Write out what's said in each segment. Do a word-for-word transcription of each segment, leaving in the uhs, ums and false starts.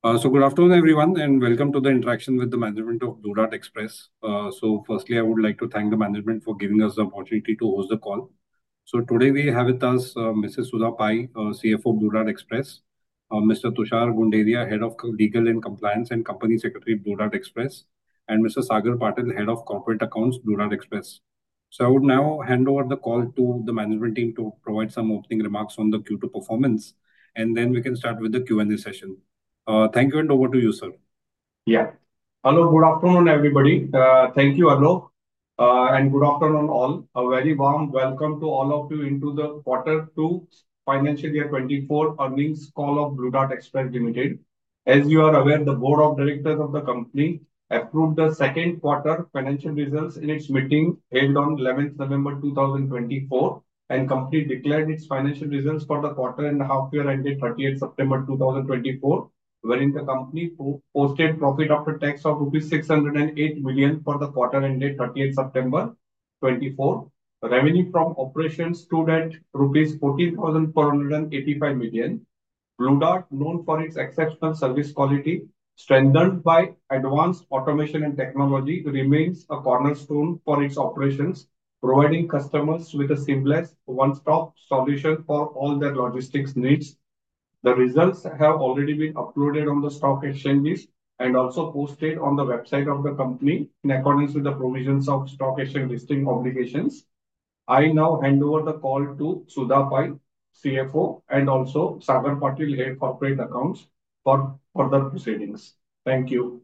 Uh, so good afternoon, everyone, and welcome to the interaction with the management of Blue Dart Express. Uh, so firstly, I would like to thank the management for giving us the opportunity to host the call. So today we have with us uh, Missus Sudha Pai, uh, C F O Blue Dart Express, uh, Mister Tushar Gunderia, Head of Legal and Compliance and Company Secretary Blue Dart Express, and Mister Sagar Patil, Head of Corporate Accounts Blue Dart Express. So I would now hand over the call to the management team to provide some opening remarks on the Q two performance, and then we can start with the Q and A session. Uh, thank you, and over to you, sir. Yeah. Hello, good afternoon, everybody. Uh, thank you, Alok, uh, and good afternoon, all. A very warm welcome to all of you into the quarter two financial year twenty-four earnings call of Blue Dart Express Limited. As you are aware, the board of directors of the company approved the second quarter financial results in its meeting held on eleventh November two thousand twenty-four, and company declared its financial results for the quarter and half year ended thirtieth September two thousand twenty-four, wherein the company po- posted profit after tax of rupees six hundred eight million for the quarter ended thirtieth September twenty-four. Revenue from operations stood at rupees fourteen thousand four hundred eighty-five million. Blue Dart, known for its exceptional service quality, strengthened by advanced automation and technology, remains a cornerstone for its operations, providing customers with a seamless one-stop solution for all their logistics needs. The results have already been uploaded on the stock exchanges and also posted on the website of the company in accordance with the provisions of stock exchange listing obligations. I now hand over the call to Sudha Pai, C F O, and also Sagar Patil, Head Corporate Accounts, for further proceedings. Thank you.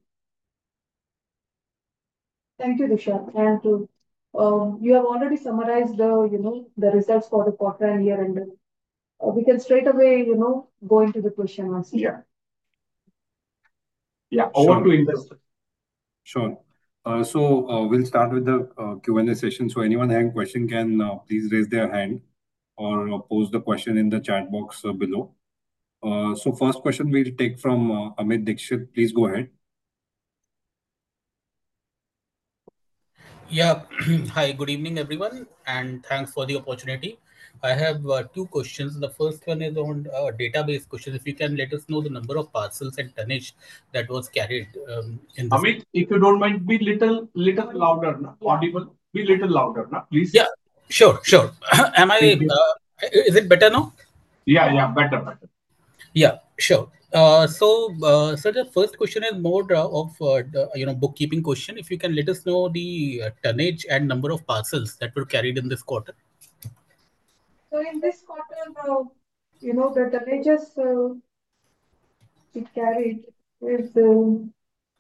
Thank you, Disha. And uh, um, you have already summarized the, you know, the results for the quarter and year end. Uh, we can straight away, you know, go into the question answer. Yeah. Yeah. Over Sure. to investor. Sure. Uh, so uh, we'll start with the uh, Q and A session. So anyone having question can uh, please raise their hand or uh, post the question in the chat box uh, below. Uh, so first question we'll take from uh, Amit Dixit. Please go ahead. Yeah, hi, good evening, everyone, and thanks for the opportunity. I have uh, two questions. The first one is on uh, database question. If you can let us know the number of parcels and tonnage that was carried um, in this. Amit, if you don't mind, be little little louder, na? Audible. Be little louder, na? Please. Yeah, sure, sure. Am I? Thank you. Uh, is it better now? Yeah, yeah, better, better. Yeah, sure. Uh, so, uh, so the first question is more uh, of uh, the, you know bookkeeping question. If you can let us know the uh, tonnage and number of parcels that were carried in this quarter. So in this quarter, uh, you know, the tonnages uh, it carried is um,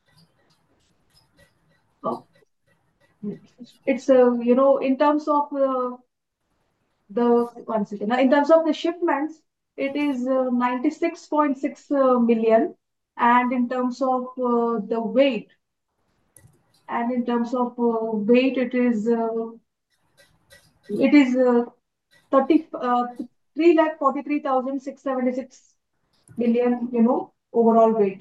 uh, it's uh, you know, in terms of uh, the one second. Now, in terms of the shipments, it is uh, ninety-six point six uh, million, and in terms of uh, the weight, and in terms of uh, weight, it is uh, it is uh, thirty uh, three lakh forty three thousand six seventy six million. You know, overall weight.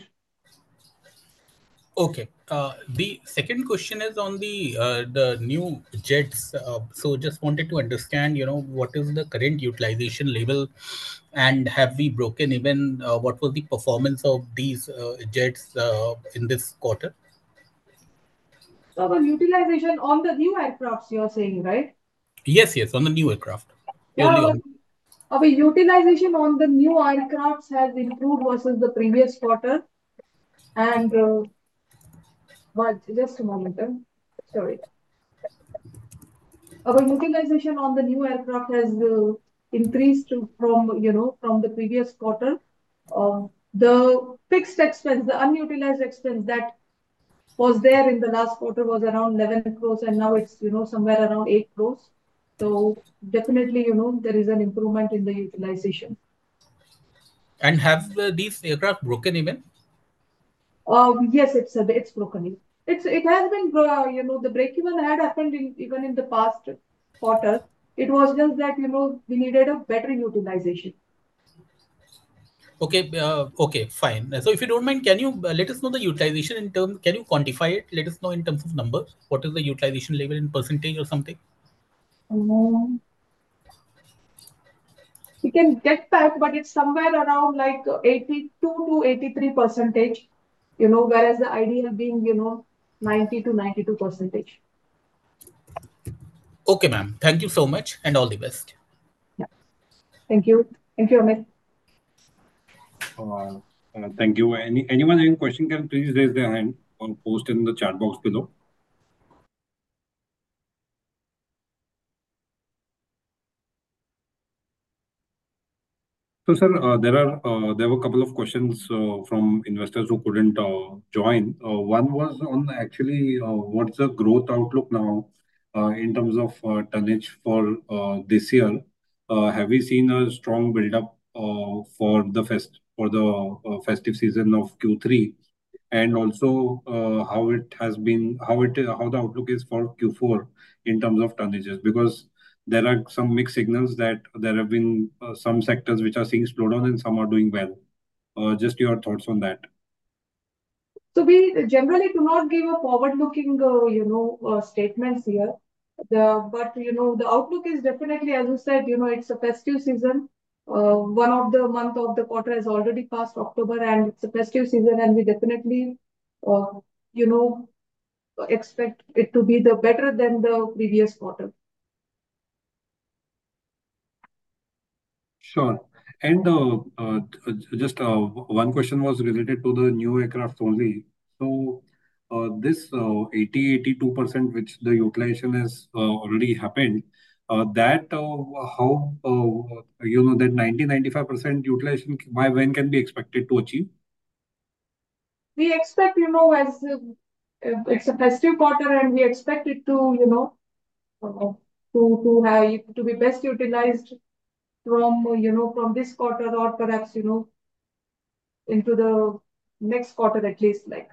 Okay. Uh, the second question is on the uh, the new jets. Uh, so just wanted to understand, you know, what is the current utilization level, and have we broken even? Uh, what was the performance of these uh, jets uh, in this quarter? So the utilization on the new aircrafts, you're saying, right? Yes, yes, on the new aircraft. Yeah, Purely our, on. our utilization on the new aircrafts has improved versus the previous quarter. And uh, but just a moment, uh, sorry. Our utilization on the new aircraft has uh, increased from, you know, from the previous quarter. Uh, the fixed expense, the unutilized expense that was there in the last quarter was around eleven crores, and now it's, you know, somewhere around eight crores. So definitely, you know, there is an improvement in the utilization. And have uh, these aircraft broken even? Um, yes, it's a, it's broken. It's it has been, uh, you know, the break even had happened in even in the past quarter. It was just that, you know, we needed a better utilization. Okay, uh, okay, fine. So if you don't mind, can you uh, let us know the utilization in terms? Can you quantify it? Let us know in terms of numbers. What is the utilization level in percentage or something? Um, we can get back, but it's somewhere around like eighty-two to eighty-three percentage, you know, whereas the ideal being, you know, ninety to ninety-two percentage. Okay, ma'am. Thank you so much and all the best. Yeah. Thank you. Thank you, Amit. Uh, uh, thank you. Any anyone having question can please raise their hand or post in the chat box below. So, sir, uh, there are uh, there were a couple of questions uh, from investors who couldn't uh, join. Uh, one was on actually uh, what's the growth outlook now uh, in terms of uh, tonnage for uh, this year? Uh, have we seen a strong build-up uh, for the fest for the uh, festive season of Q three, and also uh, how it has been, how it how the outlook is for Q four in terms of tonnages? Because there are some mixed signals that there have been uh, some sectors which are seeing slowdown and some are doing well. Uh, just your thoughts on that. So we generally do not give a forward-looking, uh, you know, uh, statements here. The but you know the outlook is definitely, as you said, you know, it's a festive season. Uh, one of the month of the quarter has already passed October, and it's a festive season, and we definitely, uh, you know, expect it to be the better than the previous quarter. Sure. And uh, uh, just uh, one question was related to the new aircraft only. So uh, this uh, eighty, eighty-two percent which the utilization has uh, already happened, uh, that uh, how, uh, you know, that ninety, ninety-five percent utilization, by when can be expected to achieve? We expect, you know, as uh, it's a festive quarter, and we expect it to, you know, uh, to to have to be best utilized from, uh, you know, from this quarter, or perhaps, you know, into the next quarter at least, like.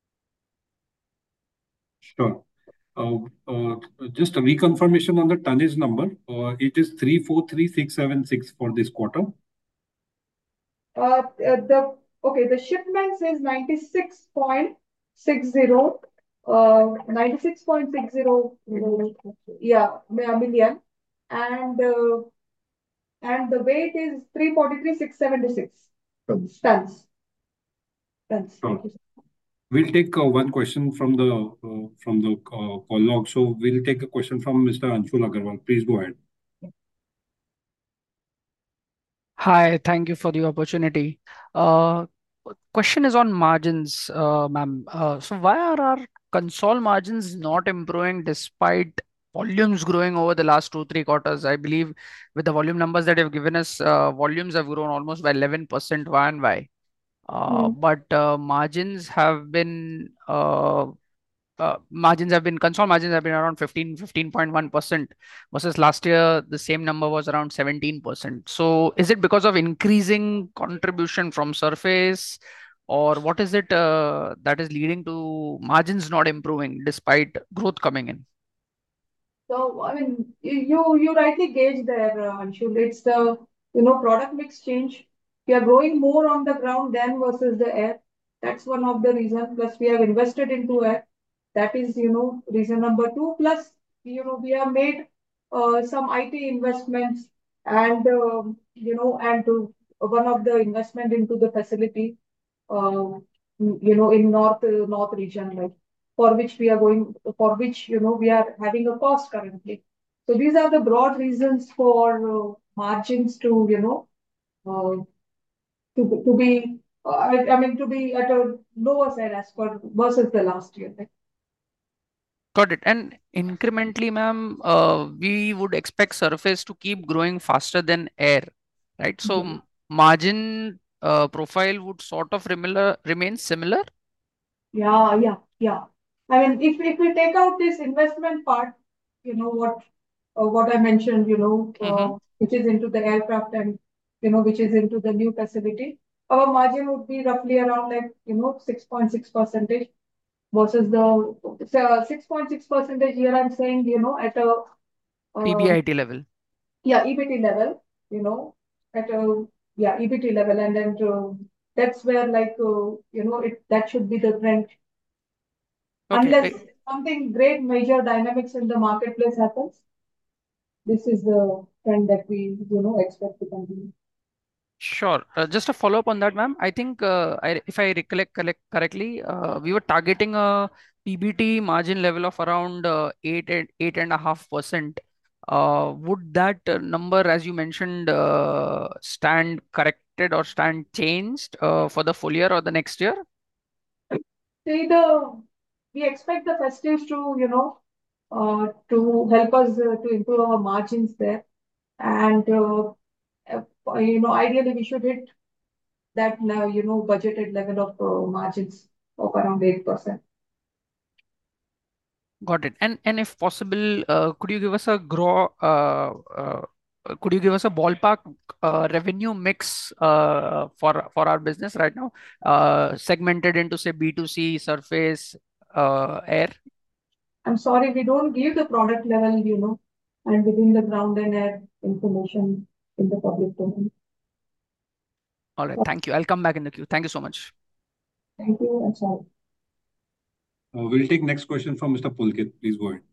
Sure. Uh, uh, just a reconfirmation on the tonnage number. Uh, it is three four three six seven six for this quarter. Uh, uh, the okay, the shipments is ninety-six point six zero, uh, ninety-six point six zero, yeah, million, and uh, and the weight is three forty-three six seventy-six tons. Tons. Tons. Sure. Thank you. We'll take uh, one question from the uh, from the uh, call log. So we'll take a question from Mister Anshul Agarwal. Please go ahead. Hi, thank you for the opportunity. Uh, question is on margins, uh, ma'am. Uh, so why are our console margins not improving despite volumes growing over the last two, three quarters? I believe with the volume numbers that you've given us, uh, volumes have grown almost by eleven percent Y and Y. Uh, Mm. but uh, margins have been uh, uh, margins have been console margins have been around fifteen, fifteen point one percent versus last year the same number was around seventeen percent. So is it because of increasing contribution from surface, or what is it uh, that is leading to margins not improving despite growth coming in? So, I mean, you you rightly gauge there, uh, Anshul. It's the, you know, product mix change. We are growing more on the ground than versus the air. That's one of the reasons. Plus, we have invested into air. That is, you know, reason number two. Plus, you know, we have made uh, some I T investments, and um, you know, and to, one of the investment into the facility, uh, you know, in north uh, north region, like, for which we are going, for which, you know, we are having a cost currently. So these are the broad reasons for uh, margins to, you know, uh, to to be, uh, I, I mean, to be at a lower side as per versus the last year. Right? Got it. And incrementally, ma'am, uh, we would expect surface to keep growing faster than air, right? So Yeah. m- margin uh, profile would sort of similar remain similar. Yeah, yeah, yeah. I mean, if if we take out this investment part, you know what, uh, what I mentioned, you know, Mm-hmm. uh, which is into the aircraft, and you know, which is into the new facility, our margin would be roughly around, like, you know, six point six percentage versus the so six point six percentage here. I'm saying, you know, at a uh, P B I T level. yeah, E B T level, you know, at a, yeah, E B T level, and then to, that's where, like, uh, you know, it that should be the trend, Okay. unless I- something great major dynamics in the marketplace happens. this is the trend that we, you know, expect to continue. Sure. Uh, just a follow up on that, ma'am. I think uh, I, if I recollect collect correctly, uh, we were targeting a P B T margin level of around uh, eight and eight and a half percent. Uh, would that uh, number, as you mentioned, uh, stand corrected or stand changed uh, for the full year or the next year? See, the we expect the festives to, you know, uh, to help us uh, to improve our margins there, and uh, uh, you know, ideally we should hit that uh, you know budgeted level of uh, margins of around eight percent. Got it. And and if possible, uh, could you give us a grow uh, uh, could you give us a ballpark uh, revenue mix uh, for for our business right now, uh, segmented into say B two C, surface, uh, air? I'm sorry, we don't give the product level, you know, and within the ground and air information in the public domain. All right. Thank you. I'll come back in the queue. Thank you so much. Thank you. I'm sorry. Uh, we'll take next question from Mister Pulkit. Please go ahead.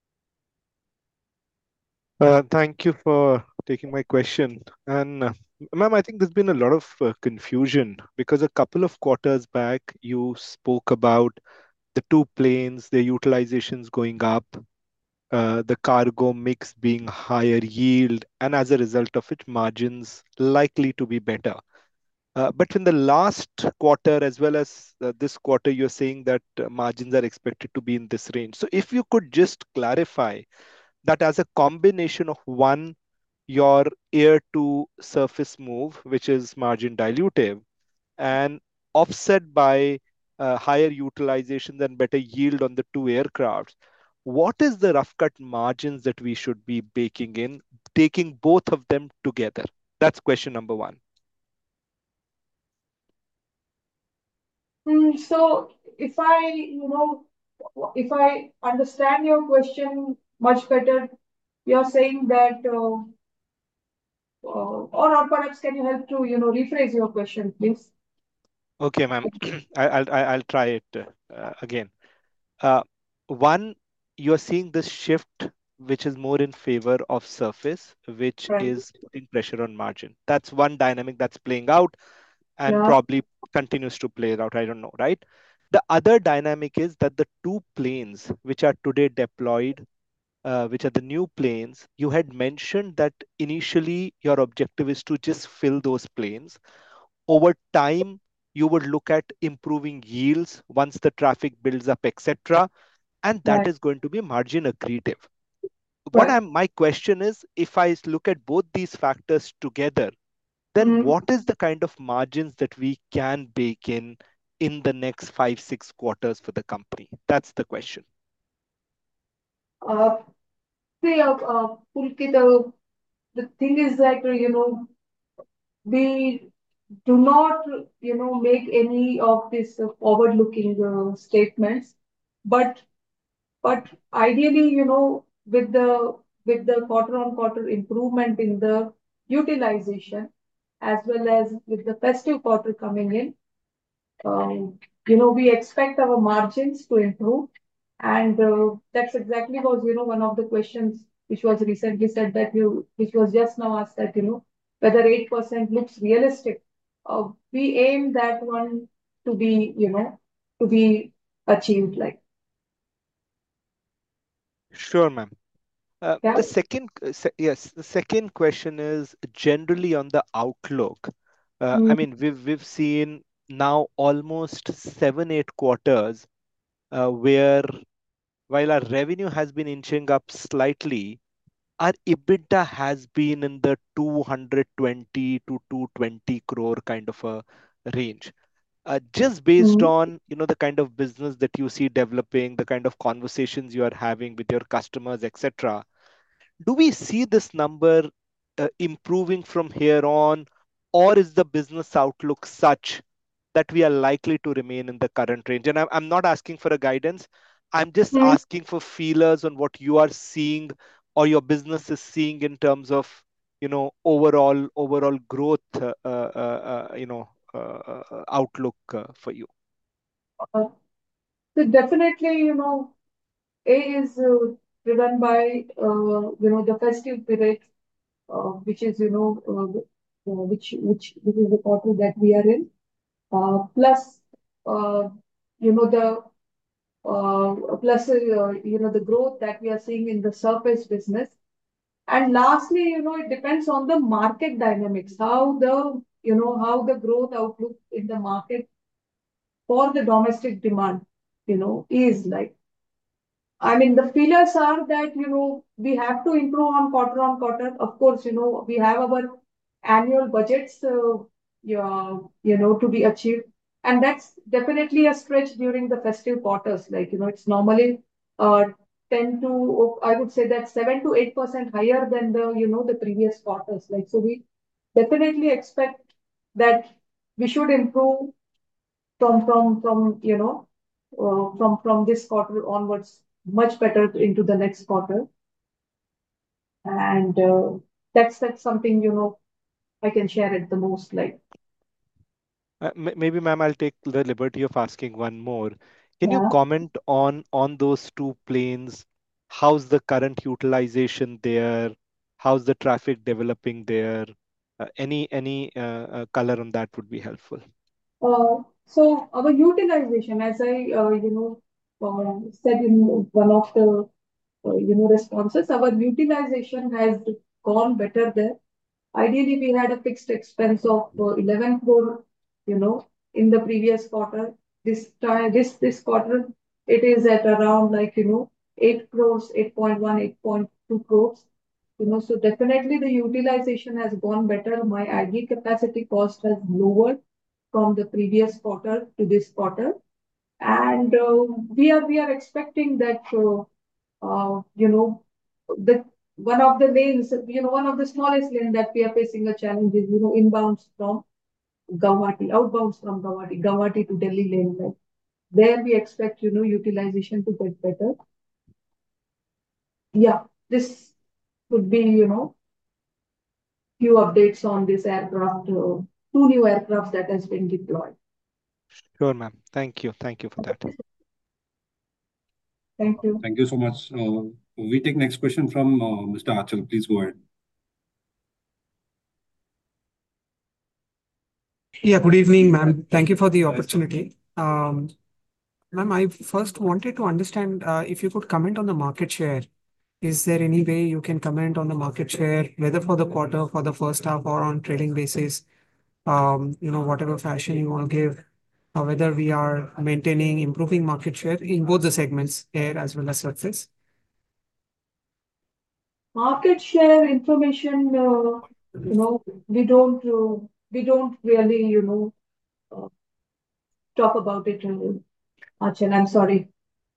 Uh, thank you for taking my question. And uh, ma'am, I think there's been a lot of uh, confusion because a couple of quarters back you spoke about the two planes, their utilizations going up, uh, the cargo mix being higher yield, and as a result of it, margins likely to be better. Uh, but in the last quarter, as well as uh, this quarter, you're saying that uh, margins are expected to be in this range. So if you could just clarify that as a combination of one, your air to surface move, which is margin dilutive, and offset by uh, higher utilizations and better yield on the two aircrafts. What is the rough cut margins that we should be baking in, taking both of them together? That's question number one. Mm, so if I, you know, if I understand your question much better, you're saying that, uh, uh, or, or perhaps can you help to, you know, rephrase your question, please? Okay, ma'am. I, I'll, I- I'll try it uh, again. Uh, one, you're seeing this shift, which is more in favor of surface, which Right. is putting pressure on margin. That's one dynamic that's playing out and Yeah. probably continues to play it out. I don't know, right? The other dynamic is that the two planes which are today deployed, uh, which are the new planes, you had mentioned that initially your objective is to just fill those planes. Over time, you would look at improving yields once the traffic builds up, et cetera. And that Right. is going to be margin accretive. What Right. I'm my question is, if I look at both these factors together, then Mm. what is the kind of margins that we can bake in in the next five, six quarters for the company? That's the question. Uh, see, uh, uh, Pulkit, uh, the thing is that, uh, you know, we do not, you know, make any of these uh, forward-looking uh, statements, but but ideally, you know, with the with the quarter-on-quarter improvement in the utilization, as well as with the festive quarter coming in, um, you know, we expect our margins to improve. And uh, that's exactly was, you know, one of the questions which was recently said that you, which was just now asked that, you know, whether eight percent looks realistic. Uh, we aim that one to be, you know, to be achieved like. Sure, ma'am. Uh, Yeah. the second, uh, se- yes, the second question is generally on the outlook. Uh, I Mm, mean, we've we've seen now almost seven, eight quarters uh, where while our revenue has been inching up slightly, our EBITDA has been in the two hundred twenty to two hundred twenty crore kind of a range. Uh, just based mm, on you know the kind of business that you see developing, the kind of conversations you are having with your customers, et cetera. Do we see this number uh, improving from here on, or is the business outlook such that we are likely to remain in the current range? And I'm, I'm not asking for a guidance. I'm just mm. asking for feelers on what you are seeing or your business is seeing in terms of, you know, overall overall growth, uh, uh, uh, you know, uh, uh, outlook uh, for you. Uh, so definitely, you know, A is uh, driven by, uh, you know, the festive period, uh, which is, you know, uh, uh, which, which, which is the quarter that we are in. Uh, plus, uh, you know, the, uh, plus, uh, you know, the growth that we are seeing in the surface business. And lastly, you know, it depends on the market dynamics, how the, you know, how the growth outlook in the market for the domestic demand, you know, is like. I mean, the feelers are that, you know, we have to improve on quarter on quarter. Of course, you know, we have our annual budgets, uh, yeah, you know, to be achieved. And that's definitely a stretch during the festive quarters. Like, you know, it's normally uh, ten to, I would say that seven to eight percent higher than the, you know, the previous quarters. Like, so we definitely expect that we should improve from, from, from, you know, uh, from, from this quarter onwards, much better into the next quarter. And uh, that's, that's something, you know, I can share it the most, like. Uh, m- maybe, ma'am, I'll take the liberty of asking one more. Can you Yeah. comment on on those two planes? How's the current utilization there? How's the traffic developing there? Uh, any any uh, uh, color on that would be helpful. Uh, so our utilization, as I, uh, you know, uh, said in one of the, uh, you know, responses, our utilization has gone better there. Ideally, we had a fixed expense of uh, eleven crore, you know, in the previous quarter. This time, this this quarter, it is at around like, you know, eight crores, eight point one, eight point two crores. You know, so definitely the utilization has gone better. My I D capacity cost has lowered from the previous quarter to this quarter. And uh, we are we are expecting that, uh, uh, you know, the one of the lanes, you know, one of the smallest lane that we are facing a challenge is, you know, inbounds from Guwahati, outbounds from Guwahati, Guwahati to Delhi lane. Like there we expect, you know, utilization to get better. Yeah, this would be, you know, few updates on this aircraft, uh, two new aircrafts that has been deployed. Sure, ma'am. Thank you. Thank you for that. Thank you. Thank you so much. Uh, we take next question from uh, Mister Achal. Please go ahead. Yeah, good evening, ma'am. Thank you for the opportunity. Um, ma'am, I first wanted to understand uh, if you could comment on the market share. Is there any way you can comment on the market share, whether for the quarter, for the first half, or on trading basis? Um, you know, whatever fashion you want to give, uh, whether we are maintaining, improving market share in both the segments, air as well as surface. Market share information, uh, you know, we don't, uh, we don't really, you know, uh, talk about it, uh, Achal. I'm sorry.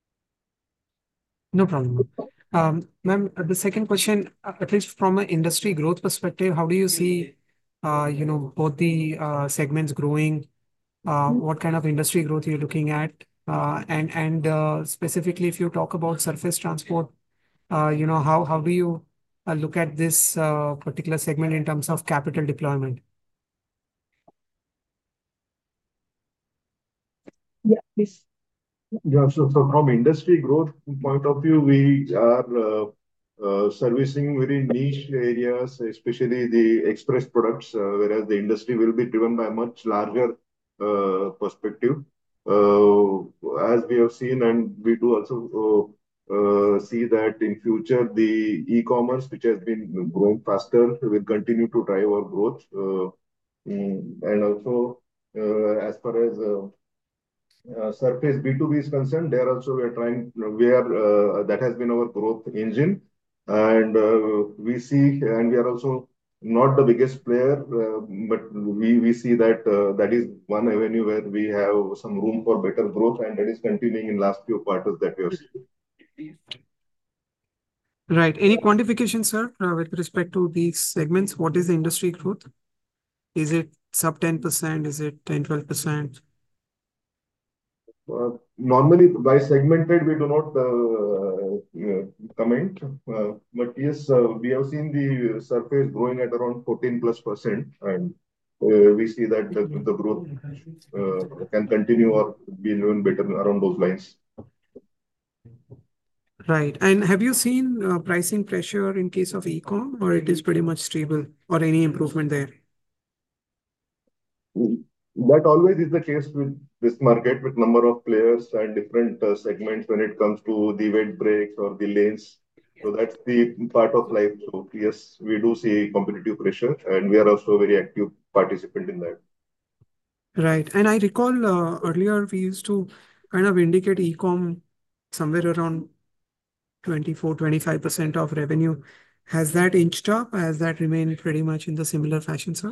No problem. Um, ma'am, uh, the second question, uh, at least from an industry growth perspective, how do you see, uh, you know, both the uh, segments growing? Uh, what kind of industry growth you're looking at? Uh, and and uh, specifically, if you talk about surface transport, uh, you know, how how do you uh, look at this uh, particular segment in terms of capital deployment? Yeah, please. Yeah, so, so from industry growth point of view, we are uh, uh, servicing very niche areas, especially the express products, uh, whereas the industry will be driven by much larger uh, perspective. Uh, as we have seen, and we do also uh, uh, see that in future, the e-commerce, which has been growing faster, will continue to drive our growth. Uh, mm, and also, uh, as far as uh, uh, surface B two B is concerned, there also we are trying, we are, uh, that has been our growth engine. And uh, we see, and we are also not the biggest player, uh, but we, we see that uh, that is one avenue where we have some room for better growth, and that is continuing in last few quarters that we have seen. Right. Any quantification, sir, uh, with respect to these segments? What is the industry growth? Is it sub ten percent? Is it ten, twelve percent? Uh, normally, by segmented, we do not uh, uh, comment. Uh, but yes, uh, we have seen the surface growing at around fourteen plus percent, and uh, we see that the, the growth uh, can continue or be even better around those lines. Right. And have you seen uh, pricing pressure in case of e-com, or it is pretty much stable, or any improvement there? That always is the case with this market, with number of players and different uh, segments when it comes to the weight breaks or the lanes. So that's the part of life. So yes, we do see competitive pressure, and we are also a very active participant in that. Right. And I recall uh, earlier we used to kind of indicate e-com somewhere around twenty-four, twenty-five percent of revenue. Has that inched up? Has that remained pretty much in the similar fashion, sir?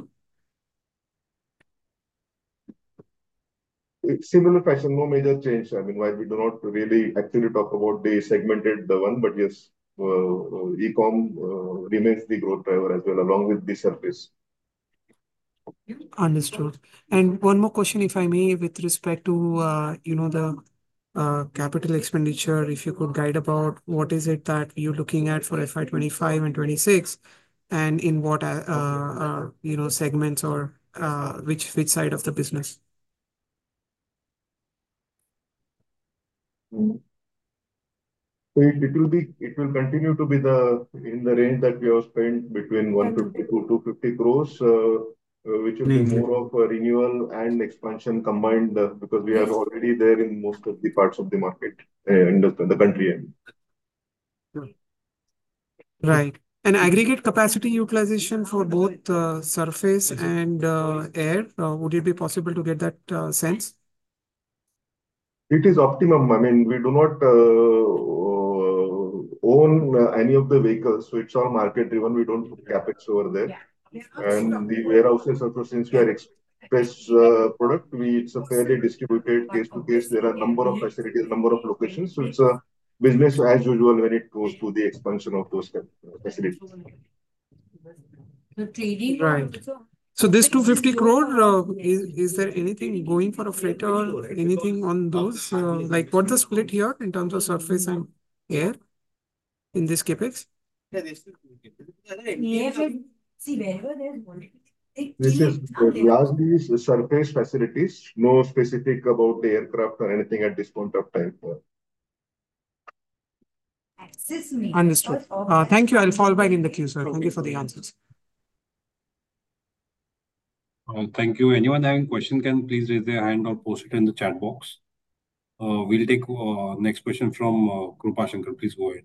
It's similar fashion, no major change. I mean, while we do not really actually talk about the segmented the one, but yes, uh, uh, e-com uh, remains the growth driver as well, along with the surface. Understood. And one more question, if I may, with respect to uh, you know the uh, capital expenditure, if you could guide about what is it that you're looking at for F Y twenty-five and twenty-six, and in what uh, uh, you know segments or uh, which which side of the business? Mm. So It it will be it will continue to be the in the range that we have spent between one fifty to two fifty crores, uh, uh, which will be more of a renewal and expansion combined, uh, because we are already there in most of the parts of the market, uh, in the the country. I mean. Right. And aggregate capacity utilization for both uh, surface and uh, air, uh, would it be possible to get that uh, sense? It is optimum. I mean, we do not uh, own uh, any of the vehicles, so it's all market driven. We don't put capex over there. And the warehouses also, since we are express uh, product, we it's a fairly distributed case to case. There are number of facilities, number of locations. So it's a business as usual when it goes to the expansion of those facilities. Right. So this two hundred fifty crore, uh, is, is there anything going for a freighter or anything on those? Uh, like what's the split here in terms of surface and air in this capex? This is largely surface facilities, no specific about the aircraft or anything at this point of time. Understood. Uh, thank you. I'll fall back in the queue, sir. Thank you for the answers. Uh, thank you. Anyone having question can please raise their hand or post it in the chat box. Uh, we'll take uh, next question from uh, Krupa Shankar. Please go ahead.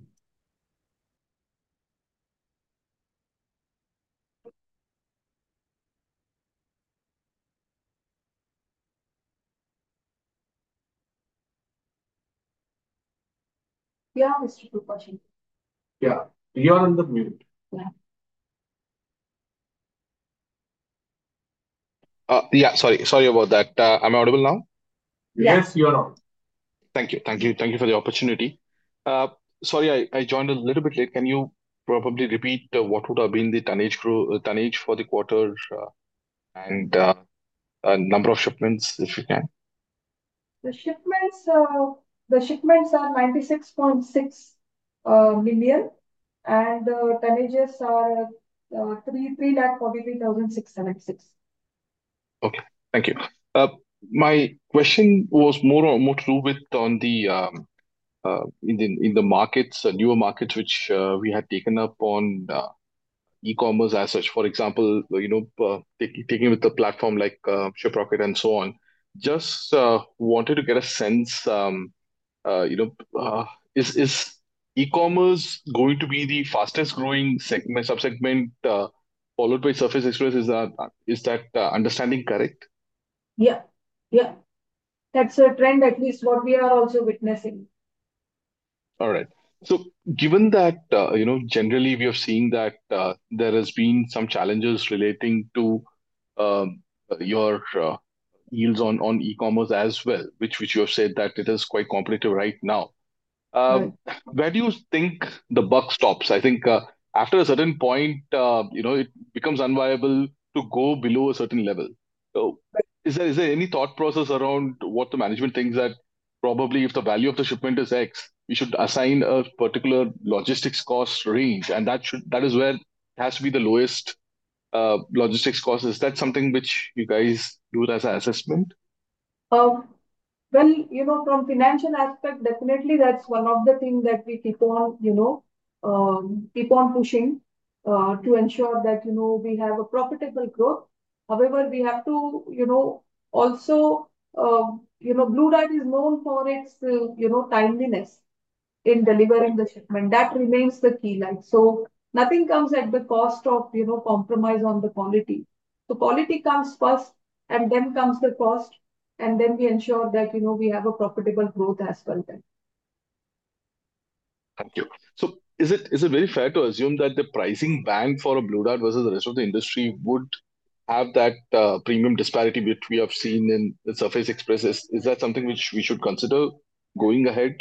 Yeah, Mister Krupa Shankar. Yeah, you're on the mute. Yeah. Uh, yeah, sorry, sorry about that. Uh, am I audible now? Yes, you're on. Thank you, thank you, thank you for the opportunity. Uh, sorry, I, I joined a little bit late. Can you probably repeat uh, what would have been the tonnage grow, uh, tonnage for the quarter uh, and uh, uh, number of shipments, if you can? The shipments, uh, the shipments are ninety-six point six uh, million, and uh, tonnages are uh, three three lakh forty three thousand six seventy six. Okay, thank you. Uh, my question was more or more to do with on the um, uh, in the in the markets, uh, newer markets which uh, we had taken up on uh, e-commerce as such. For example, you know, uh, take, taking with the platform like uh, ShipRocket and so on. Just uh, wanted to get a sense. Um, uh, you know, uh, is is e-commerce going to be the fastest growing segment subsegment, uh, followed by Surface Express? Is that is that uh, understanding correct? Yeah, yeah. That's a trend, at least what we are also witnessing. All right. So, given that, uh, you know, generally we have seen that uh, there has been some challenges relating to um, your uh, yields on on e-commerce as well, which which you have said that it is quite competitive right now. Right. Um, where do you think the buck stops? I think uh, after a certain point, uh, you know, it becomes unviable to go below a certain level. So, is there is there any thought process around what the management thinks that probably if the value of the shipment is X, we should assign a particular logistics cost range, and that should that is where it has to be the lowest uh, logistics cost. Is that something which you guys do as an assessment? Um, Well, you know, from financial aspect, definitely that's one of the things that we keep on, you know, um, keep on pushing uh, to ensure that, you know, we have a profitable growth. However, we have to, you know, also, uh, you know, Blue Dart is known for its, uh, you know, timeliness in delivering the shipment. That remains the key. Like, so nothing comes at the cost of, you know, compromise on the quality. So quality comes first, and then comes the cost, and then we ensure that, you know, we have a profitable growth as well then. Thank you. So is it is it very fair to assume that the pricing band for a Blue Dart versus the rest of the industry would have that uh, premium disparity which we have seen in the Surface Express? Is, is that something which we should consider going ahead?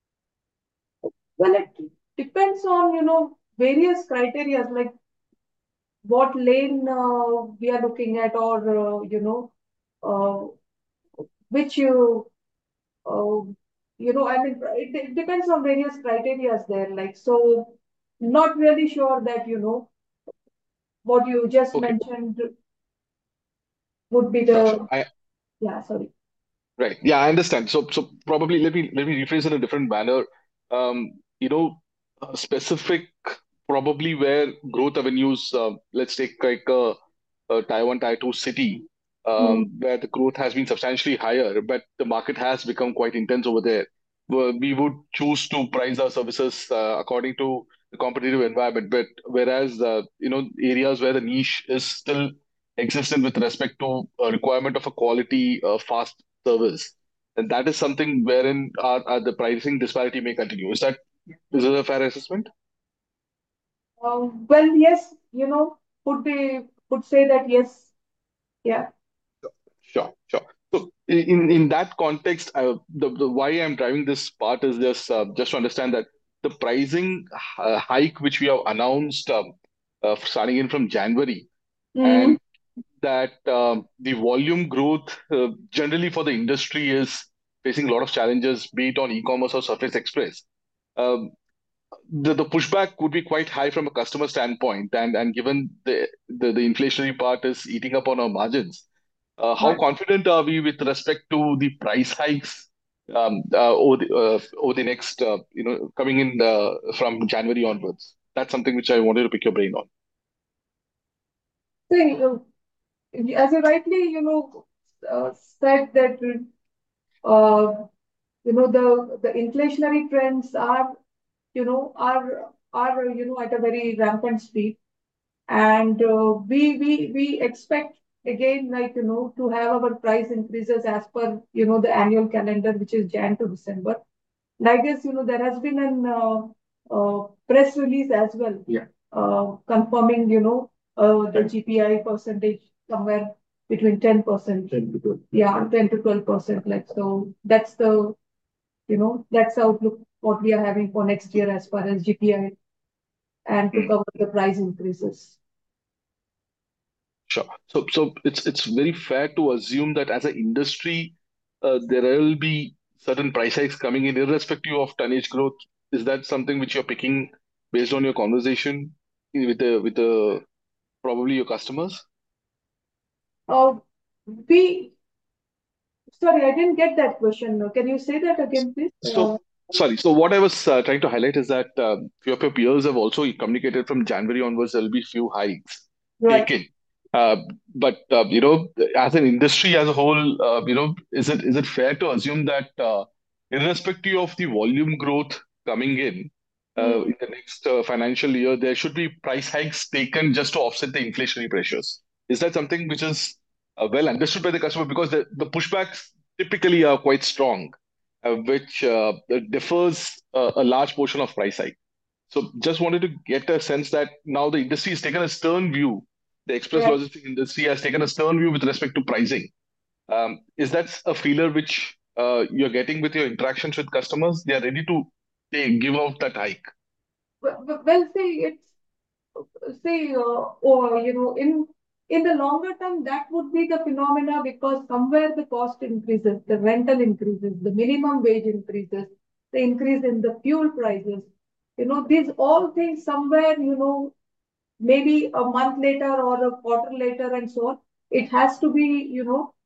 Well, it depends on, you know, various criteria, like what lane uh, we are looking at, or, uh, you know, uh, which you, uh, you know, I mean, it, it depends on various criteria there. Like, so not really sure that, you know, what you just Okay, mentioned would be sure, sure. the, I yeah, sorry. Right. Yeah, I understand. So, so probably let me let me rephrase in a different manner. Um, you know, uh, specific probably where growth avenues. Uh, let's take like a, a Tier one, Tier two city, um, Mm, where the growth has been substantially higher, but the market has become quite intense over there. Where we would choose to price our services uh, according to the competitive environment. But whereas uh, you know areas where the niche is still existent with respect to a requirement of a quality, uh, fast service. And that is something wherein our, our, the pricing disparity may continue. Is that is it a fair assessment? uh, well, yes, you know, would be, would say that yes, yeah. Sure, sure. So in in that context, uh, the, the why I'm driving this part is just uh, just to understand that the pricing uh, hike which we have announced um, uh, starting in from January, Mm, and that um, the volume growth uh, generally for the industry is facing a lot of challenges, be it on e-commerce or Surface Express. Um, the, the pushback would be quite high from a customer standpoint, and and given the, the the inflationary part is eating up on our margins, uh, how right. confident are we with respect to the price hikes um, uh, over the uh, over the next uh, you know coming in uh, from January onwards? That's something which I wanted to pick your brain on. See, uh, as you rightly, you know, uh, said that, uh, you know, the the inflationary trends are, you know, are are you know at a very rampant speed, and uh, we we we expect again, like, you know, to have our price increases as per, you know, the annual calendar, which is Jan to December. And I guess, you know, there has been an uh, uh, press release as well, Yeah. uh, confirming, you know, uh, the G P I percentage somewhere between ten percent. ten to twelve. Yeah, ten to twelve percent. Like, so that's the, you know, that's the outlook what we are having for next year as far as G P I and to Mm. cover the price increases. Sure. So, so it's it's very fair to assume that as an industry, uh, there will be certain price hikes coming in, irrespective of tonnage growth. Is that something which you're picking based on your conversation with the with the probably your customers? Uh, we, sorry, I didn't get that question. Can you say that again, please? Uh, So, sorry. So, what I was uh, trying to highlight is that um, few of your peers have also communicated from January onwards there will be few hikes right. taken. Uh, but uh, you know, as an industry as a whole, uh, you know, is it is it fair to assume that uh, irrespective of the volume growth coming in uh, Mm, in the next uh, financial year, there should be price hikes taken just to offset the inflationary pressures? Is that something which is uh, well understood by the customer? Because the, the pushbacks typically are quite strong, uh, which uh, differs uh, a large portion of price hike. So just wanted to get a sense that now the industry has taken a stern view. The express right. logistics industry has taken a stern view with respect to pricing. Um, is that a feeler which uh, you're getting with your interactions with customers? They are ready to take, give out that hike. Well, well, well, see, it's, see, uh, or, you know, in in the longer term, that would be the phenomena, because somewhere the cost increases, the rental increases, the minimum wage increases, the increase in the fuel prices. You know, these all things somewhere, you know, maybe a month later or a quarter later and so on, it has to be, you know,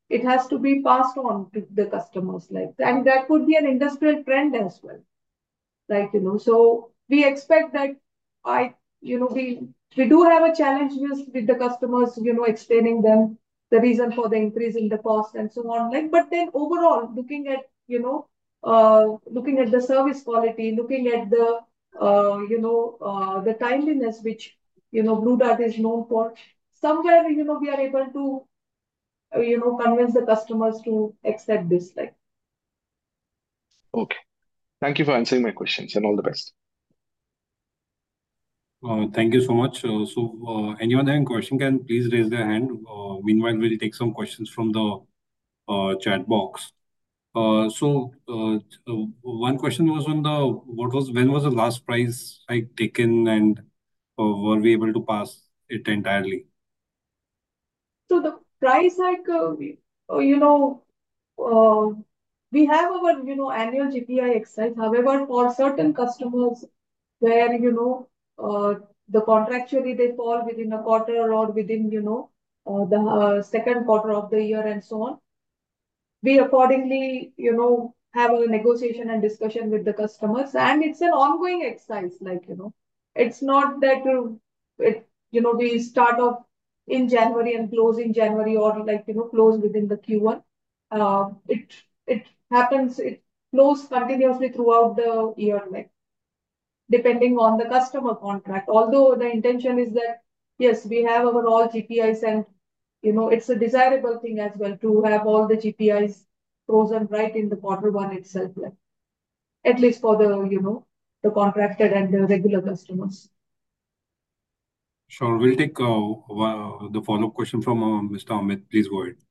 it has to be passed on to the customers, like, and that could be an industrial trend as well. Like, you know, so we expect that I, you know, we we do have a challenge with, with the customers, you know, explaining them the reason for the increase in the cost and so on. Like, but then overall, looking at, you know, uh, looking at the service quality, looking at the, uh, you know, uh, the timeliness which, you know, Blue Dart is known for, somewhere, you know, we are able to, uh, you know, convince the customers to accept this. Like, Okay. Thank you for answering my questions and all the best. Uh, thank you so much. Uh, so, uh, anyone having question can please raise their hand. Uh, meanwhile, we'll take some questions from the uh, chat box. Uh, so, uh, uh, one question was on the what was when was the last price hike taken, and uh, were we able to pass it entirely? so the price hike, uh, we- uh, you know, uh, we have our, you know, annual G P I exercise. However, for certain customers where, you know, uh, the contractually they fall within a quarter or within, you know, uh, the uh, second quarter of the year and so on, we accordingly, you know, have a negotiation and discussion with the customers. And it's an ongoing exercise, like, you know, it's not that uh, it, you know, we start off in January and close in January, or like, you know, close within the Q one. Uh, it it happens, it flows continuously throughout the year, like depending on the customer contract. Although the intention is that, yes, we have our all G P Is, and, you know, it's a desirable thing as well to have all the G P Is frozen right in the quarter one itself, like, at least for the, you know, the contracted and the regular customers. Sure, we'll take uh, wa- the follow-up question from uh, Mister Amit. Please go ahead.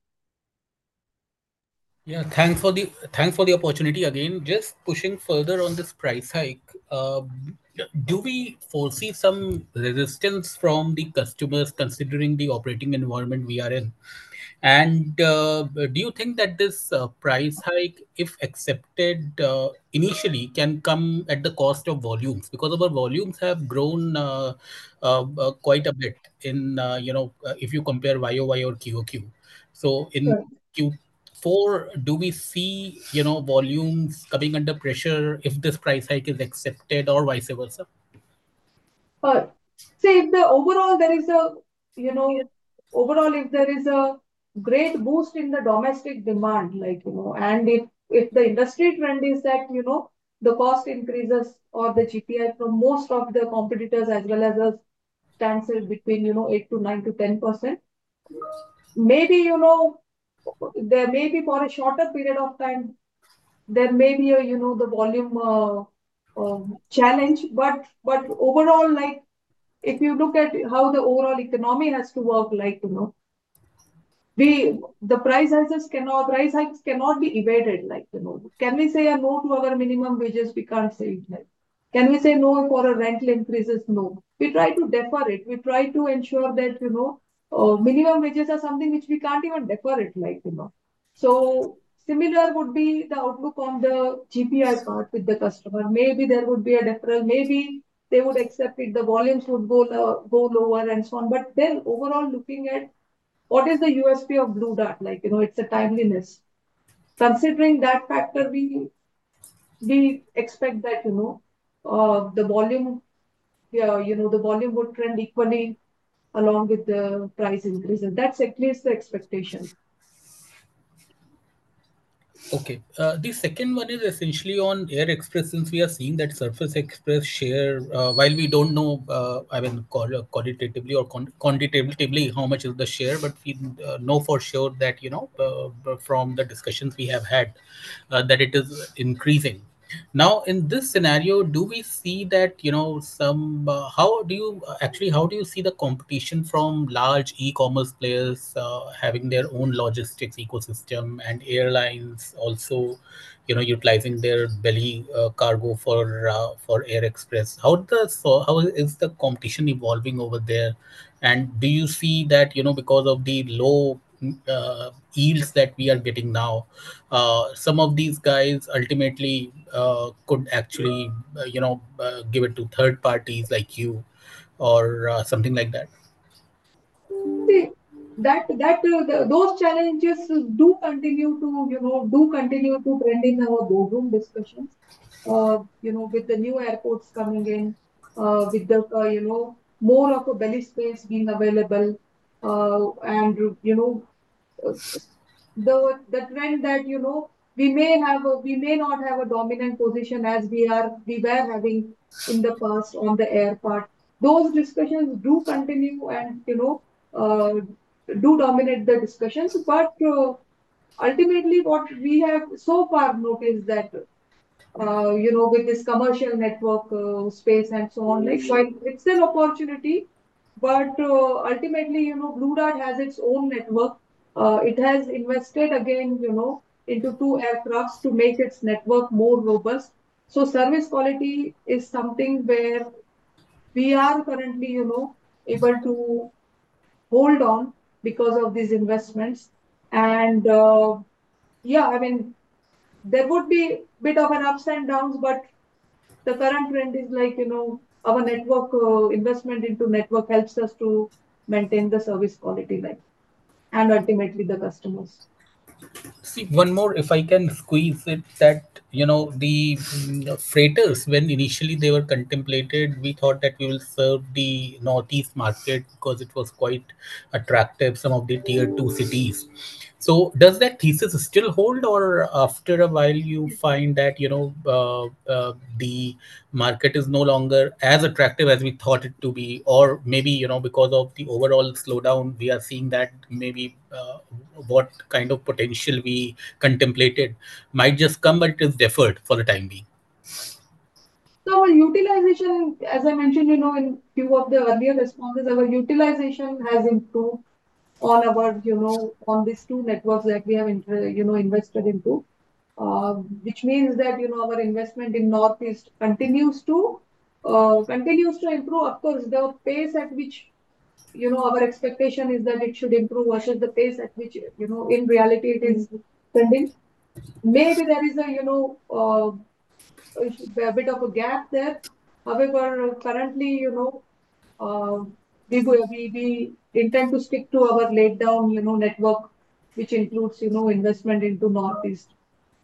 Yeah, thanks for the thanks for the opportunity again. Just pushing further on this price hike. Uh, do we foresee some resistance from the customers considering the operating environment we are in? And uh, do you think that this uh, price hike, if accepted uh, initially, can come at the cost of volumes? Because our volumes have grown uh, uh, uh, quite a bit in, uh, you know, uh, if you compare Y O Y or Q O Q. So in Right. Q four, do we see, you know, volumes coming under pressure if this price hike is accepted, or vice versa? Uh, see, if the overall there is a, you know, overall if there is a great boost in the domestic demand, like, you know, and if if the industry trend is that, you know, the cost increases or the G P I from most of the competitors as well as us stands at between, you know, eight to nine to ten percent. Maybe, you know, there may be for a shorter period of time, there may be a, you know, the volume uh, um, challenge, but but overall, like, if you look at how the overall economy has to work, like, you know, we the price hikes cannot price hikes cannot be evaded. Like, you know, can we say a no to our minimum wages? We can't say it. Like, can we say no for a rental increases? No. We try to defer it. We try to ensure that, you know, uh, minimum wages are something which we can't even defer it. Like, you know, so similar would be the outlook on the G P I part with the customer. Maybe there would be a deferral. Maybe they would accept it. The volumes would go low, go lower and so on. But then overall, looking at what is the U S P of Blue Dart? Like, you know, it's a timeliness. Considering that factor, we we expect that, you know, uh, the volume, yeah, you know, the volume would trend equally along with the price increases. That's at least the expectation. Okay. Uh, the second one is essentially on Air Express, since we are seeing that Surface Express share, uh, while we don't know, uh, I mean, qual- uh, qualitatively or con- quantitatively how much is the share, but we uh, know for sure that, you know, uh, from the discussions we have had, uh, that it is increasing. Now, in this scenario, do we see that, you know, some, uh, how do you uh, actually, how do you see the competition from large e-commerce players uh, having their own logistics ecosystem, and airlines also, you know, utilizing their belly uh, cargo for uh, for Air Express? How the so how is the competition evolving over there? And do you see that, you know, because of the low uh, yields that we are getting now, uh, some of these guys ultimately uh, could actually, uh, you know, uh, give it to third parties like you, or uh, something like that? See, that that uh, the, those challenges do continue to you know do continue to trend in our boardroom discussions. Uh, you know, with the new airports coming in, uh, with the uh, you know more of a belly space being available, uh, and you know uh, the the trend that you know we may have a, we may not have a dominant position as we are we were having in the past on the air part. Those discussions do continue and you know uh, do dominate the discussions, but uh, ultimately what we have so far noticed that uh, you know with this commercial network uh, space and so on, like while it's an opportunity, but uh, ultimately you know Blue Dart has its own network. Uh, it has invested again you know into two aircrafts to make its network more robust. So service quality is something where we are currently you know able to hold on because of these investments. And uh, yeah, I mean there would be bit of an ups and downs, but the current trend is like you know our network uh, investment into network helps us to maintain the service quality, like, and ultimately the customers. See, one more, if I can squeeze it, that, you know, the mm, freighters, when initially they were contemplated, we thought that we will serve the Northeast market because it was quite attractive, some of the tier two cities. So does that thesis still hold, or after a while you find that, you know, uh, uh, the market is no longer as attractive as we thought it to be, or maybe, you know, because of the overall slowdown, we are seeing that maybe uh, what kind of potential we contemplated might just come, but it is deferred for the time being. So our utilization, as I mentioned, you know, in few of the earlier responses, our utilization has improved on our, you know, on these two networks that we have, inter, you know, invested into, uh, which means that, you know, our investment in Northeast continues to, uh, continues to improve. Of course, the pace at which, you know, our expectation is that it should improve versus the pace at which, you know, in reality it is trending. Maybe there is a, you know, uh, a bit of a gap there. However, currently, you know, uh, we, we, we intend to stick to our laid down, you know, network, which includes, you know, investment into Northeast.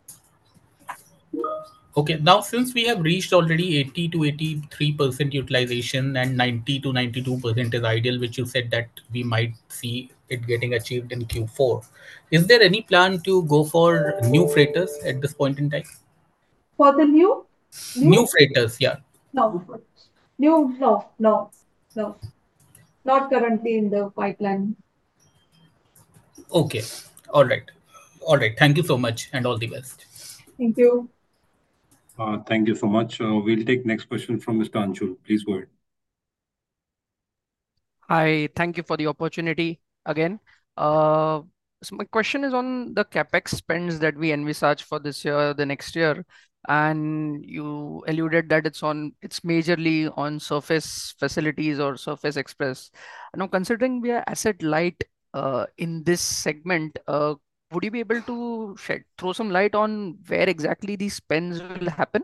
Okay, now since we have reached already eighty to eighty-three percent utilization and ninety to ninety-two percent is ideal, which you said that we might see it getting achieved in Q four. Is there any plan to go for new freighters at this point in time? For the new, New new, freighters, yeah. no, new, no, no, no, not currently in the pipeline. Okay, all right. All right. Thank you so much and all the best. Thank you. Uh, thank you so much. Uh, we'll take next question from Mister Anshul. Please go ahead. Hi, thank you for the opportunity again. Uh, so my question is on the capex spends that we envisage for this year, the next year, and you alluded that it's on, it's majorly on surface facilities or surface express. Now, considering we are asset light uh, in this segment, uh, would you be able to shed throw some light on where exactly these spends will happen?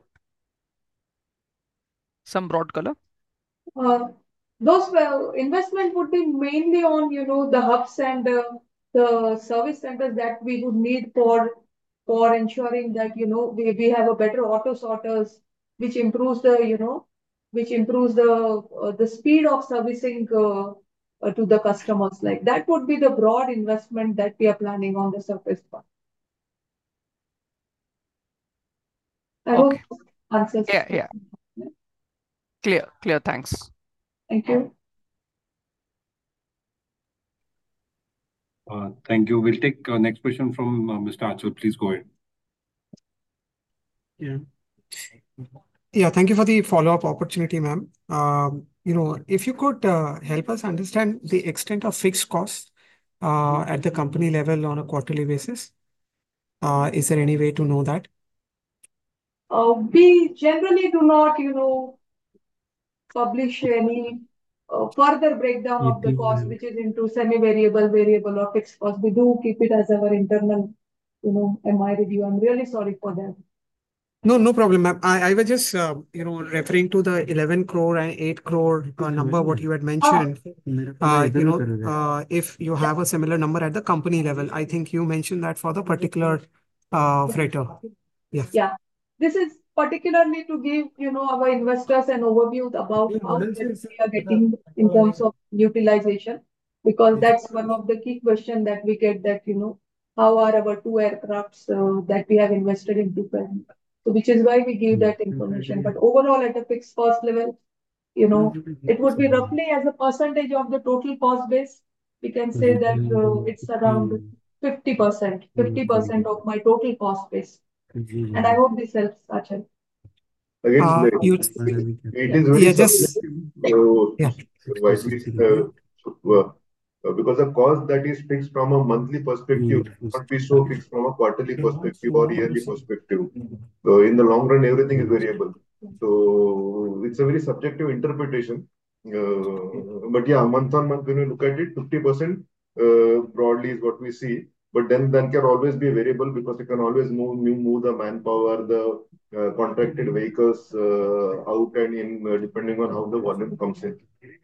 Some broad color. Uh, those uh, investment would be mainly on, you know, the hubs and uh, the service centers that we would need for for ensuring that, you know, we, we have a better auto sorters, which improves the, you know, which improves the uh, the speed of servicing uh, uh, to the customers. Like that would be the broad investment that we are planning on the surface part. I hope Okay. answers. Yeah, yeah. Clear, clear. Thanks. Thank you. Uh, thank you. We'll take uh, next question from uh, Mister Achal. Please go ahead. Yeah. Yeah, thank you for the follow-up opportunity, ma'am. Um, you know, if you could uh, help us understand the extent of fixed costs uh, at the company level on a quarterly basis. Uh, is there any way to know that? Uh, we generally do not, you know, publish any uh, further breakdown of the cost, which is into semi-variable, variable, or fixed cost. We do keep it as our internal, you know, M I review. I'm really sorry for that. No, no problem, ma'am. I, I was just, uh, you know, referring to the eleven crore and eight crore uh, number, what you had Ah, mentioned. Uh, you know, uh, if you have a similar number at the company level, I think you mentioned that for the particular uh, freighter. Yeah. yeah. This is particularly to give, you know, our investors an overview about how well we are getting in terms of utilization, because that's one of the key questions that we get, that, you know, how are our two aircrafts uh, that we have invested into current. So which is why we give that information. But overall, at a fixed cost level, you know, it would be roughly as a percentage of the total cost base. We can say that uh, it's around fifty percent, fifty percent of my total cost base. And I hope this helps, Achal. Again, Uh, the- you, it is very yeah, just, subjective. So, yeah. while we, uh, uh, uh, because the cost that is fixed from a monthly perspective not be so fixed from a quarterly perspective or yearly perspective. So in the long run, everything is variable. So it's a very subjective interpretation. Uh, but yeah, month on month, when you look at it, fifty percent uh, broadly is what we see. But then that can always be a variable, because you can always move move, move the manpower, the uh, contracted vehicles uh, out and in, uh, depending on how the volume comes in.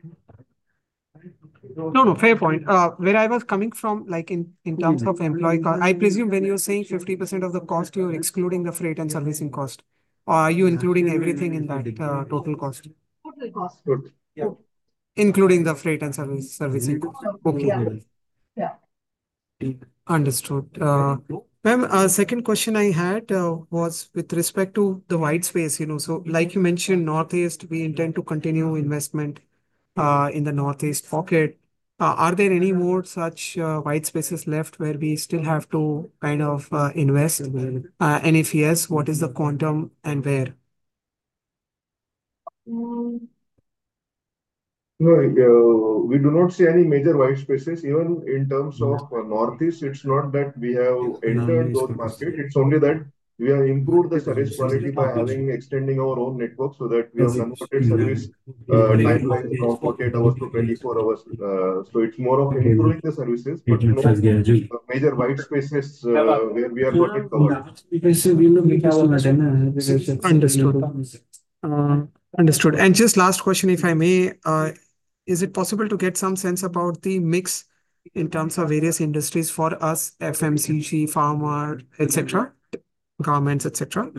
No, no, fair point. Uh, where I was coming from, like in, in terms of employee cost, I presume when you're saying fifty percent of the cost, you're excluding the freight and servicing cost. Or are you including everything in that uh, total cost? Total cost. Good. Yeah. Including the freight and service servicing cost. Okay. Yeah. Yeah. Understood. Uh, ma'am, uh, second question I had uh, was with respect to the white space, you know, so like you mentioned, Northeast, we intend to continue investment uh, in the Northeast pocket. Uh, are there any more such uh, white spaces left where we still have to kind of uh, invest? Uh, and if yes, what is the quantum and where? Mm, No, uh, we do not see any major white spaces. Even in terms of uh, Northeast, it's not that we have entered those markets. It's only that we have improved the service quality by having extending our own network, so that we have converted service uh, timeline from forty-eight hours to twenty-four hours. Uh, so it's more of improving the services, but no uh, major white spaces uh, where we are not yet covered. Understood. Uh, understood. And just last question, if I may, uh, is it possible to get some sense about the mix in terms of various industries for us, F M C G, pharma, et cetera, garments, et cetera?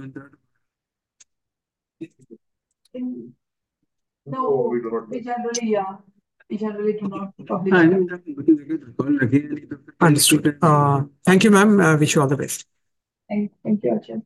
in- No, No, we do not. we generally, yeah, we generally do not publish Ah, that. Understood. Uh, thank you, ma'am. Uh, wish you all the best. Thank, thank you, Achal.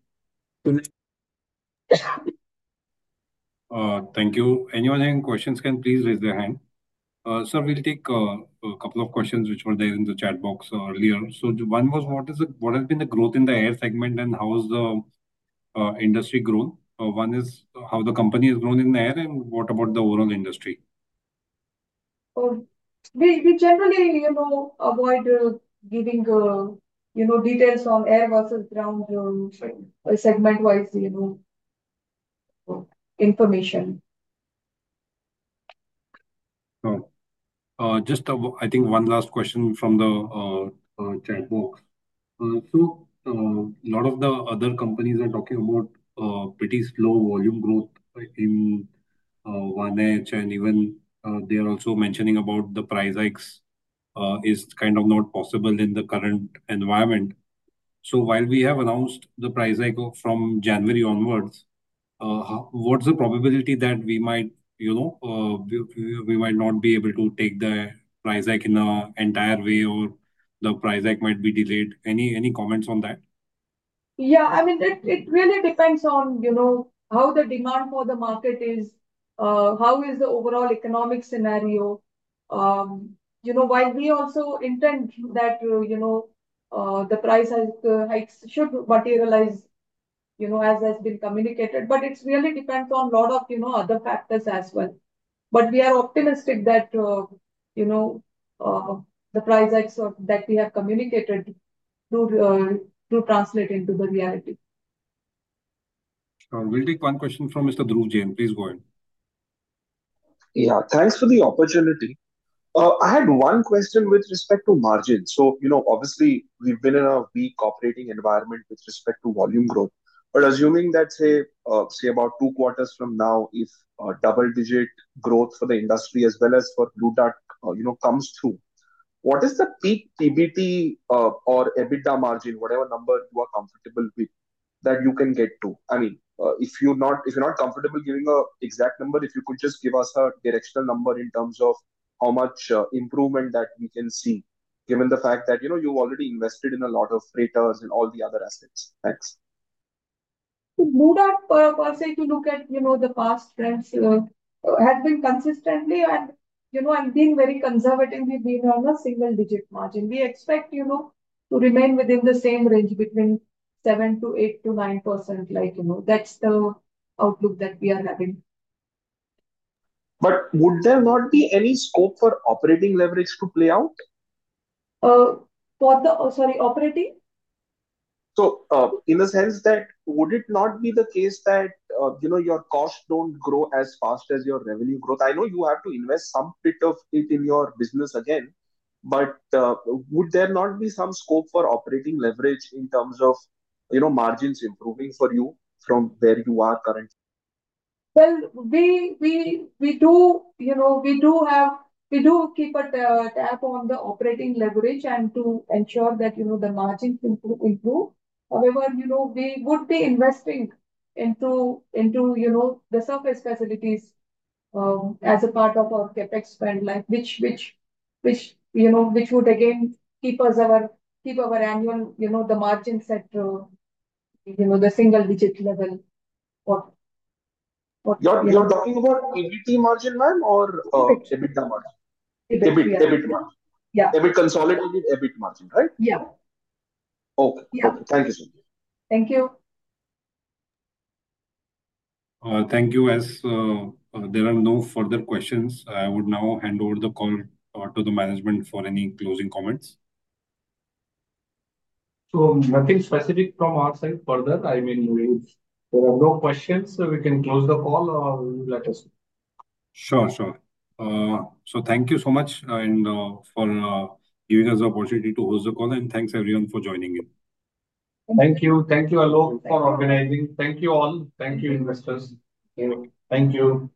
Uh, thank you. Anyone having questions can please raise their hand. Uh, sir, we'll take uh, a couple of questions which were there in the chat box earlier. So the one was, what is the, what has been the growth in the air segment, and how has the uh, industry grown? Uh, one is how the company has grown in the air, and what about the overall industry? Oh, we, we generally, you know, avoid uh, giving, uh, you know, details on air versus ground uh, segment wise, you know, information. Oh. Uh, just uh, I think one last question from the uh, uh, chat box. Uh, so a lot of the other companies are talking about uh, pretty slow volume growth in uh, one H, and even uh, they are also mentioning about the price hikes uh, is kind of not possible in the current environment. So while we have announced the price hike of- from January onwards, uh, how, what's the probability that we might, you know, uh, we, we we might not be able to take the price hike in a entire way, or the price hike might be delayed? Any any comments on that? Yeah, I mean, it, it really depends on, you know, how the demand for the market is, uh, how is the overall economic scenario. Um, you know, while we also intend that, uh, you know, uh, the price hike, uh, hikes should materialize, you know, as has been communicated, but it's really depends on a lot of, you know, other factors as well. But we are optimistic that, uh, you know, uh, the price hikes of, that we have communicated do, uh, do translate into the reality. Uh, we'll take one question from Mister Dhruv Jain. Please go ahead. Yeah, thanks for the opportunity. Uh, I had one question with respect to margin. So, you know, obviously we've been in a weak operating environment with respect to volume growth. But assuming that, say, uh, say about two quarters from now, if uh, double-digit growth for the industry as well as for Blue Dart, uh, you know, comes through, what is the peak P B T uh, or EBITDA margin, whatever number you are comfortable with, that you can get to? I mean, uh, if you're not if you're not comfortable giving a exact number, if you could just give us a directional number in terms of how much uh, improvement that we can see, given the fact that you know you've already invested in a lot of freighters and all the other assets. Thanks. Blue Dart per, per se, if you look at you know the past trends, uh, uh, has been consistently and you know and being very conservative. We've been on a single digit margin. We expect you know to remain within the same range between seven to eight to nine percent. Like you know that's the outlook that we are having. But would there not be any scope for operating leverage to play out? Uh, for the oh, sorry operating. So, uh, in the sense that would it not be the case that uh, you know your costs don't grow as fast as your revenue growth? I know you have to invest some bit of it in your business again, but uh, would there not be some scope for operating leverage in terms of you know margins improving for you from where you are currently? Well, we we we do you know we do have we do keep a ta- tap on the operating leverage and to ensure that you know the margins improve. improve. However, you know we would be investing into into you know the surface facilities um, as a part of our capex spend, like which which which you know which would again keep us our keep our annual you know the margins at uh, you know the single digit level. What what You're you you're know talking about P B T margin, ma'am, or uh, EBIT, EBITDA margin? EBIT, EBIT, yeah, EBIT margin. yeah, EBIT consolidated EBIT margin, right? yeah, Okay, yeah. okay. Thank you, sir. Thank you. Uh, thank you. As uh, uh, there are no further questions, I would now hand over the call uh, to the management for any closing comments. So nothing specific from our side further. I mean, we, if there are no questions, so we can close the call or let us know. Sure, sure. Uh, so thank you so much and uh, for uh, giving us the opportunity to host the call, and thanks everyone for joining in. Thank you. Thank you, Alok, for organizing. Thank you all. Thank you, investors. Thank you.